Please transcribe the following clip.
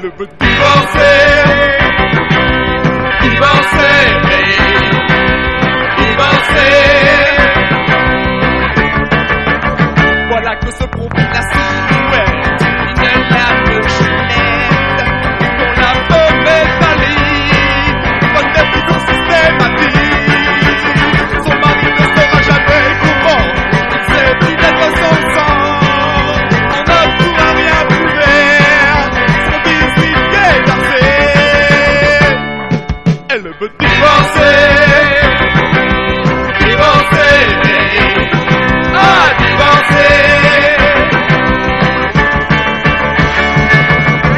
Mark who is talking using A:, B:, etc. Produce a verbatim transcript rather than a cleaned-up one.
A: Elle veut divorcer, divorcer, divorcer. Voilà que se profile la silhouette d'une lame chenette dont la femme est pâlie, bonne décision systématique. Son mari ne sera jamais courant, il sait qu'il est dans son sang. On ne pourra rien trouver, son biscuit est dansé. Elle veut divorcer.